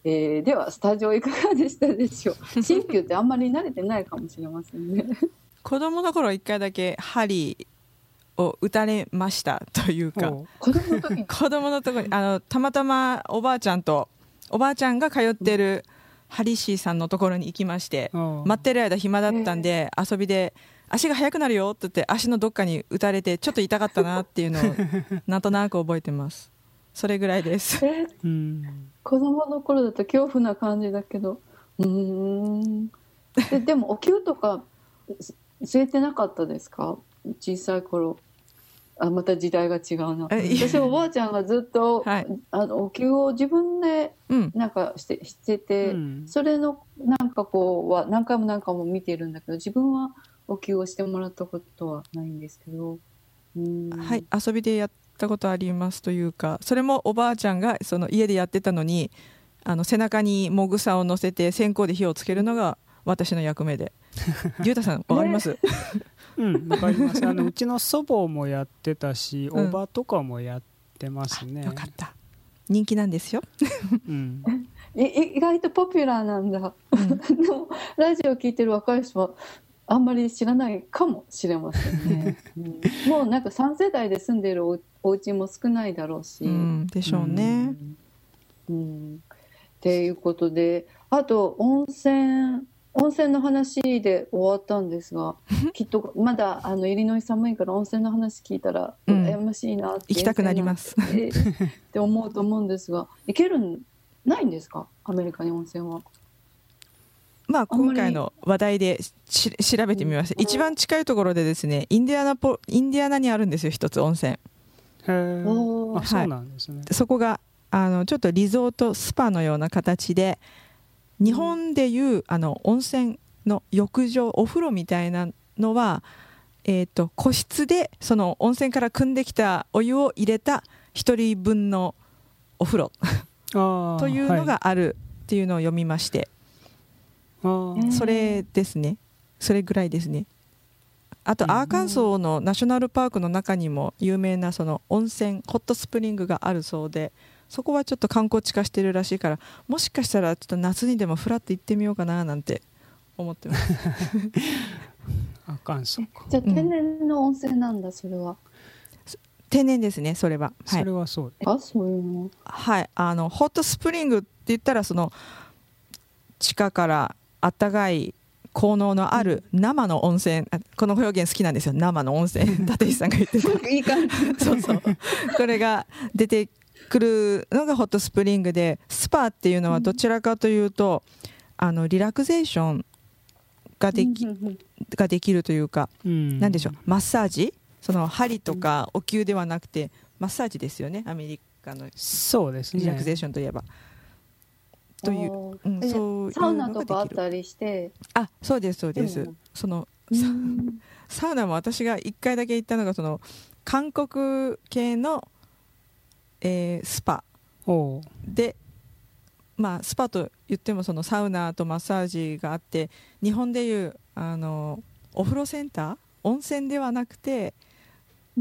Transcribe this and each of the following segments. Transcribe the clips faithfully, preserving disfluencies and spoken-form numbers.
えー、ではスタジオいかがでしたでしょう。鍼灸ってあんまり慣れてないかもしれませんね。 子供の頃一回だけ針を打たれましたというか、 子供の時に子供のとこにあのたまたまおばあちゃんとおばあちゃんが通ってる針師さんのところに行きまして、待ってる間暇だったんで、えー、遊びで足が速くなるよって言って足のどっかに打たれてちょっと痛かったなっていうのをなんとなく覚えてます。それぐらいです、 えー、うん、子供の頃だと恐怖な感じだけど、うーん で, でもお灸とか据えてなかったですか、小さい頃。あ、また時代が違うな。私おばあちゃんがずっと、はい、あのお灸を自分でなんかして、してて、うん、それのなんかこうは何回も何回も見てるんだけど、自分はお灸をしてもらったことはないんですけど、うん、 はい、遊びでやったことありますというか、それもおばあちゃんがその家でやってたのに、あの背中にもぐさを乗せて線香で火をつけるのが私の役目で。りゅうたさんわかります？ねうん、わかります。あのうちの祖母もやってたし、おばとかもやってますね。 よかった。人気なんですよ。 うん、意外とポピュラーなんだ。うん、でもラジオ聞いてる若い人はあんまり知らないかもしれませんね。うん、もうなんかさん世代で住んでる お, お家も少ないだろうし。うん、 でしょうね。 うんうん、っていうことで、あと温泉。温泉の話で終わったんですが、きっとまだあのイリノイ寒いから温泉の話聞いたら羨ましいなって、うん、 行きたくなりますって思うと思うんですが、行けるんないんですか、アメリカに温泉は。 まあ、今回の話題でし調べてみました。一番近いところでですね、インディアナポインディアナにあるんですよ、一つ温泉。へー、あ、そうなんですね。 はい、そこがあのちょっとリゾートスパのような形で、日本でいうあの温泉の浴場、お風呂みたいなのは、えーと、個室でその温泉から汲んできたお湯を入れたひとりぶんのお風呂というのがあるっていうのを読みまして、はい、それですね、それぐらいですね。あとアーカンソーのナショナルパークの中にも有名なその温泉ホットスプリングがあるそうで、そこはちょっと観光地化してるらしいから、もしかしたらちょっと夏にでもフラッと行ってみようかななんて思ってます。 あかんそうか。 じゃあ天然の温泉なんだ、それは。 天然ですね、それは。 はい、それはそう。 あ、そういうの。 はい、あのホットスプリングって言ったらその地下からあったかい効能のある生の温泉、この表現好きなんですよ、生の温泉。立石さんが言ってた。 いい感じ。 そうそう。これが出て来るのがホットスプリングで、スパっていうのはどちらかというと、うん、あのリラクゼーションができ、ができるというか、うん、なんでしょう、マッサージ、その針とかお灸ではなくてマッサージですよね、アメリカのそうですね、 リラクゼーションといえば。という、 うん、そういうサウナとかあったりして。 あ、そうですそうです。そのサウナも私がいっかいだけ行ったのがその韓国系のえー、スパで、まあ、スパと言ってもそのサウナとマッサージがあって、日本でいうあのお風呂センター、温泉ではなくて、うん、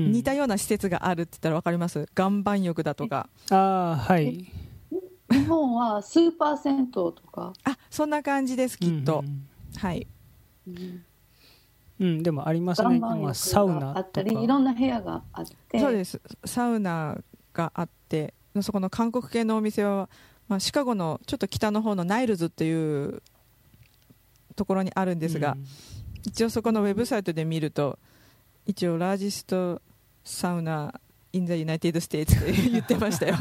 似たような施設があるって言ったら分かります？岩盤浴だとか。 あ、はい、 日本はスーパー銭湯とか。 あ、そんな感じですきっと、うんうん、はい、 うんうん、でもありますね、まあ、サウナとかあったり、いろんな部屋があって。 そうです、サウナがあって、そこの韓国系のお店は、まあ、シカゴのちょっと北の方のナイルズっていうところにあるんですが、うん、一応そこのウェブサイトで見ると、一応ラージストサウナ in the United States って言ってましたよ。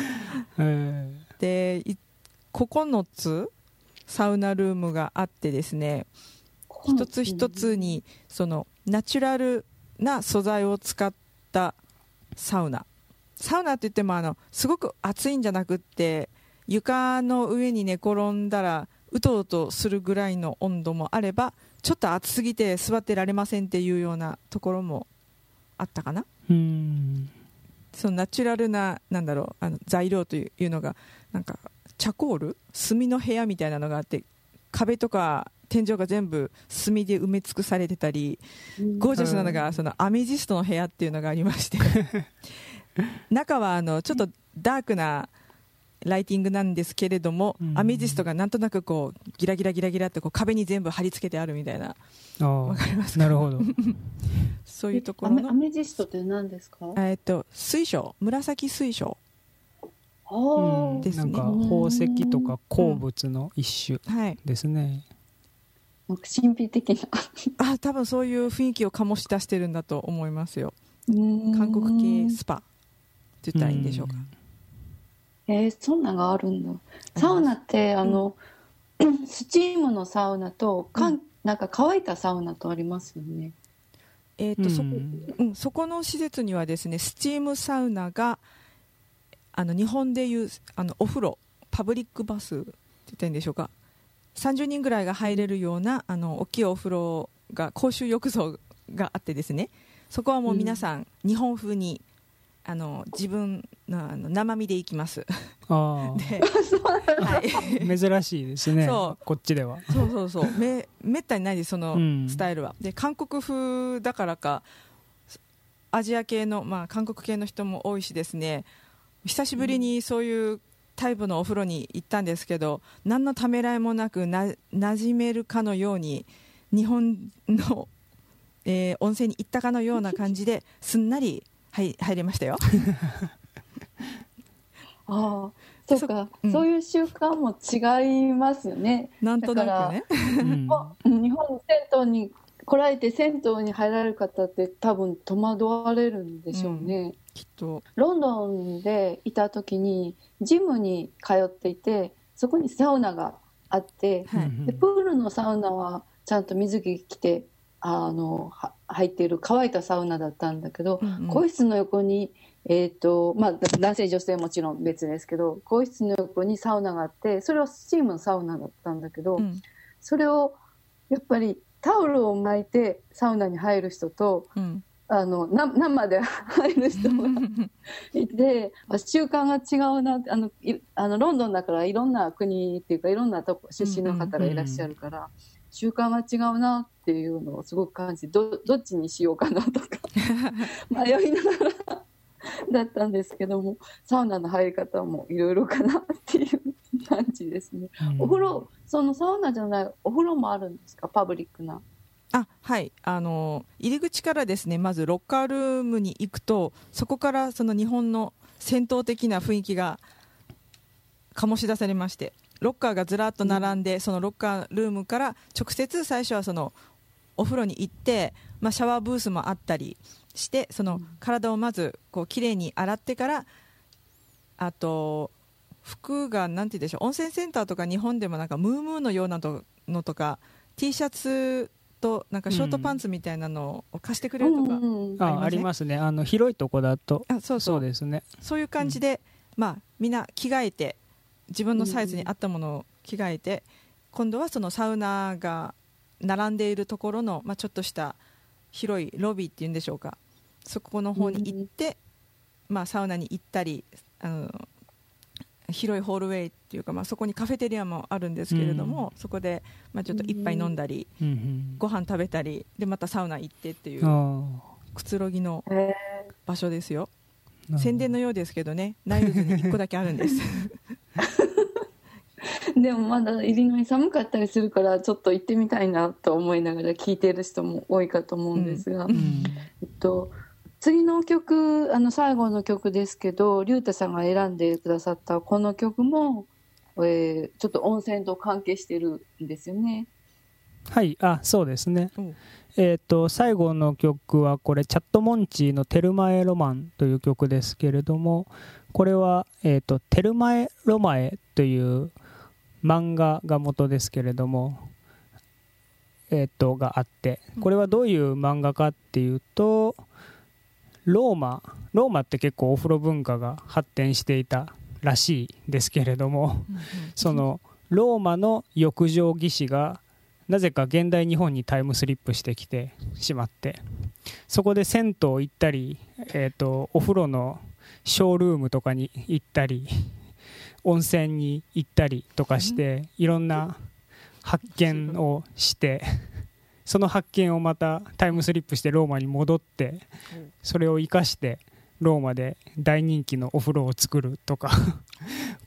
で、ここのつサウナルームがあってですね、一つ一つにそのナチュラルな素材を使ったサウナ、サウナって言ってもあのすごく暑いんじゃなくって、床の上に寝転んだらうとうとするぐらいの温度もあれば、ちょっと暑すぎて座ってられませんっていうようなところもあったかな。 うーん、 そのナチュラルな、なんだろう、あの材料というのがなんかチャコール、炭の部屋みたいなのがあって、壁とか天井が全部炭で埋め尽くされてたり、ゴージャスなのがそのアメジストの部屋っていうのがありまして中はあのちょっとダークな、 ライティングなんですけれども、 うん、 アメジストがなんとなくこうギラギラギラギラってこう壁に全部貼り付けてあるみたいな。わかりますか？ なるほどそういうところのアメジストって何ですか？ えっと水晶、紫水晶うん、 ですね。 なんか宝石とか鉱物の一種ですね、 うん、なんか神秘的なあ、多分そういう雰囲気を醸し出してるんだと思いますよ。韓国系スパって言ったらいいんでしょうか。 えー、そんなのがあるんだ。サウナってあの、うん、スチームのサウナとかん、うん、なんか乾いたサウナとありますよね。 えーと、うん、そこ、うん、そこの施設にはですね、スチームサウナがあの日本でいうあのお風呂、パブリックバスって言ったらいいんでしょうか。さんじゅうにんぐらいが入れるようなあの大きいお風呂が、公衆浴槽があってですね、そこはもう皆さん、うん、日本風にあの自分のあの生身で行きます。 あで、はい、珍しいですね。そうこっちではそうそうそう め, めったにないです、そのスタイルは、うん、で韓国風だからかアジア系の、まあ、韓国系の人も多いしですね、久しぶりにそういうタイプのお風呂に行ったんですけど、何のためらいもなくな馴染めるかのように日本の、えー、温泉に行ったかのような感じですんなり入, 入れましたよああ、そうか、うん、そういう習慣も違いますよね。 なんとなくねうん、日本の銭湯に来られて銭湯に入られる方って多分戸惑われるんでしょうね、うん、 きっと。 ロンドンでいた時にジムに通っていて、そこにサウナがあって、はい、でプールのサウナはちゃんと水着着てあの入っている乾いたサウナだったんだけど、うんうん、更衣室の横に、えーとまあ、男性女性もちろん別ですけど、更衣室の横にサウナがあって、それはスチームのサウナだったんだけど、うん、それをやっぱりタオルを巻いてサウナに入る人と、うん、あのな生で入る人がいて習慣が違うな。あのあのロンドンだからいろんな国っていうかいろんなとこ出身の方がいらっしゃるから、うんうんうん、習慣が違うなっていうのをすごく感じて、 ど, どっちにしようかなとか迷いながらだったんですけども、サウナの入り方もいろいろかなっていう感じですね、うん、お風呂、そのサウナじゃないお風呂もあるんですか？パブリックな。 あ、はい、あの入り口からですね、まずロッカールームに行くと、そこからその日本の銭湯的な雰囲気が醸し出されまして、ロッカーがずらっと並んで、うん、そのロッカールームから直接最初はそのお風呂に行って、まあ、シャワーブースもあったりして、その体をまずこうきれいに洗ってから、あと服がなんて言うんでしょう、温泉センターとか日本でもなんかムームーのようなのとか T シャツとなんかショートパンツみたいなのを貸してくれるとかありません？うんうん、 あ、ありますね。あの広いとこだと。 あ、そうそう、 そうですね。 そういう感じで、うん、まあ、みんな着替えて自分のサイズに合ったものを着替えて、うん、今度はそのサウナが並んでいるところの、まあ、ちょっとした広いロビーっていうんでしょうか、そこの方に行って、うん、まあ、サウナに行ったり、あの広いホールウェイっていうか、まあ、そこにカフェテリアもあるんですけれども、うん、そこで、まあ、ちょっと一杯飲んだり、うん、ご飯食べたりでまたサウナ行ってっていうくつろぎの場所ですよ。宣伝のようですけどね、ナイルズにいっこだけあるんですでもまだイリノイ寒かったりするからちょっと行ってみたいなと思いながら聞いている人も多いかと思うんですが、うんうん、えっと次の曲、あの最後の曲ですけど、龍太さんが選んでくださったこの曲も、えー、ちょっと温泉と関係してるんですよね。 はい、あ、そうですね、うん、えーと最後の曲はこれチャットモンチーのテルマエロマンという曲ですけれども、これは、えーとテルマエロマエという漫画が元ですけれども、えーとがあって、これはどういう漫画かっていうと、ローマローマって結構お風呂文化が発展していたらしいですけれども、うんうん、そのローマの浴場技師がなぜか現代日本にタイムスリップしてきてしまって、そこで銭湯行ったり、えーと、お風呂のショールームとかに行ったり温泉に行ったりとかしていろんな発見をして、その発見をまたタイムスリップしてローマに戻って、それを生かしてローマで大人気のお風呂を作るとか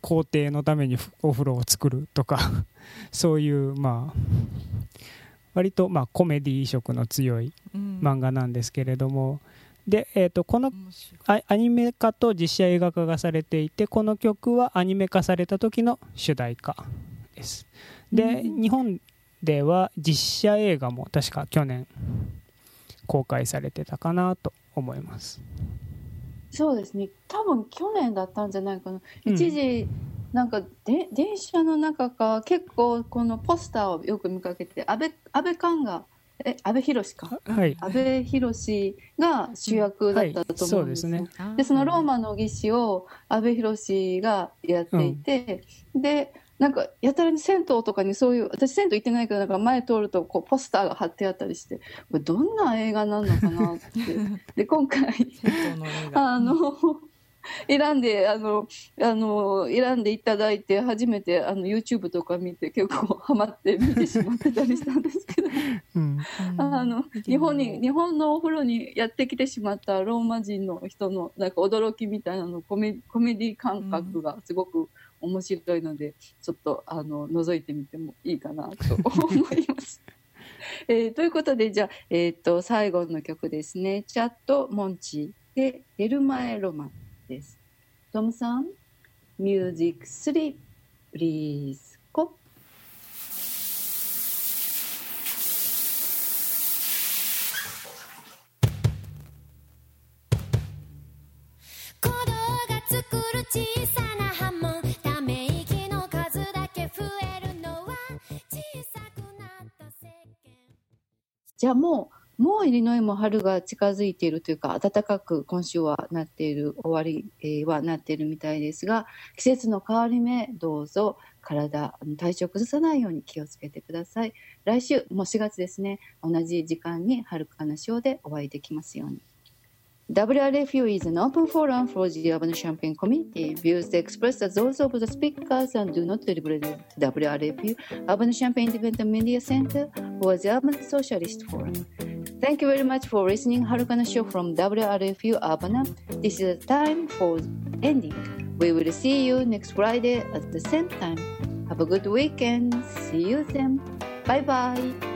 工程のためにお風呂を作るとかそういうまあ割とまあコメディ色の強い漫画なんですけれども、うん、で、えー、とこのアニメ化と実写映画化がされていて、この曲はアニメ化された時の主題歌です。で、うん、日本では実写映画も確か去年公開されてたかなと思います。 そうですね、多分去年だったんじゃないかな、うん、一時なんかで電車の中か結構このポスターをよく見かけて、安倍安倍寛がえ安倍博か、 はい、 安倍博が主役だったと思うんですよ、うん、そうですね。でそのローマの儀式を安倍博がやっていて、うん、でなんかやたらに銭湯とかにそういう、私銭湯行ってないけどなんか前通るとこうポスターが貼ってあったりして、これどんな映画なのかなってで今回あの選んであのあの選んでいただいて初めてあの YouTube とか見て結構ハマって見てしまってたりしたんですけど、うん、あの日本に日本のお風呂にやってきてしまったローマ人の人のなんか驚きみたいなのコメ、コメディ感覚がすごく面白いので、ちょっとあの覗いてみてもいいかなと思います、えー、ということでじゃあ、えー、と最後の曲ですね。チャットモンチでテルマエロマンです。トムさん、ミュージックスリー、プリーズ、ゴ。 鼓動が作る小さな波紋、ため息の数だけ増えるのは小さくなった世間。 じゃあもうもうイリノイも春が近づいているというか、暖かく今週はなっている、終わり、えー、はなっているみたいですが、季節の変わり目、どうぞ体、体調崩さないように気をつけてください。来週、もうしがつですね、同じ時間に春かなショーでお会いできますように。ダブリューアールエフユー is an open forum for the Urban Champaign community. Views expressed are those of the speakers and do not representダブリューアールエフユー, Urban Champaign Independent Media Center, or the Urban Socialist Forum.Thank you very much for listening Harukana Show from ダブリューアールエフユー Urbana. This is the time for ending. We will see you next Friday at the same time. Have a good weekend. See you then. Bye bye.